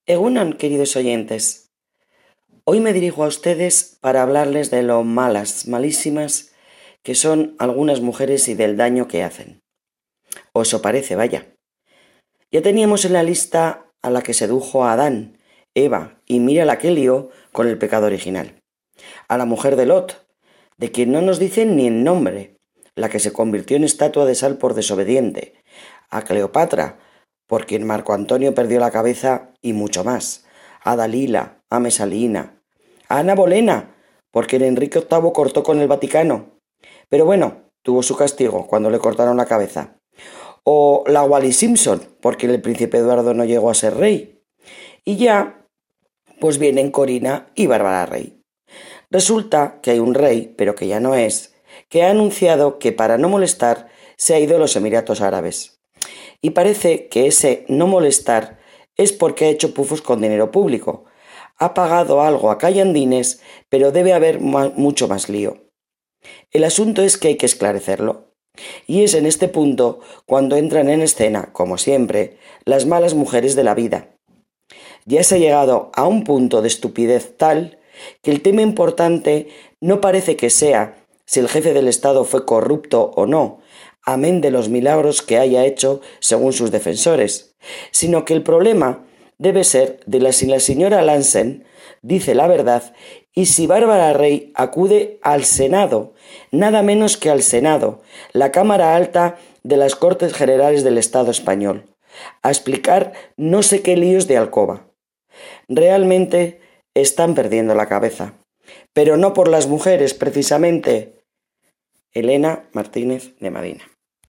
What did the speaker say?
Egunon, queridos oyentes. Hoy me dirijo a ustedes para hablarles de lo malas, malísimas que son algunas mujeres y del daño que hacen. O eso parece, vaya. Ya teníamos en la lista a la que sedujo a Adán, Eva y mira la que lió con el pecado original. A la mujer de Lot, de quien no nos dicen ni el nombre, la que se convirtió en estatua de sal por desobediente. A Cleopatra, por quien Marco Antonio perdió la cabeza y mucho más. A Dalila, a Mesalina, a Ana Bolena, por quien Enrique VIII cortó con el Vaticano. Pero bueno, tuvo su castigo cuando le cortaron la cabeza. O la Wallis Simpson, porque el príncipe Eduardo no llegó a ser rey. Y ya, pues vienen Corina y Bárbara Rey. Resulta que hay un rey, pero que ya no es, que ha anunciado que para no molestar se ha ido a los Emiratos Árabes. Y parece que ese no molestar es porque ha hecho pufos con dinero público. Ha pagado algo a Callandines, pero debe haber mucho más lío. El asunto es que hay que esclarecerlo. Y es en este punto cuando entran en escena, como siempre, las malas mujeres de la vida. Ya se ha llegado a un punto de estupidez tal que el tema importante no parece que sea si el jefe del Estado fue corrupto o no, amén de los milagros que haya hecho según sus defensores, sino que el problema debe ser de si la señora Lansen dice la verdad y si Bárbara Rey acude al Senado, nada menos que al Senado, la Cámara Alta de las Cortes Generales del Estado español, a explicar no sé qué líos de alcoba. Realmente están perdiendo la cabeza, pero no por las mujeres precisamente. Elena Martínez de Madina.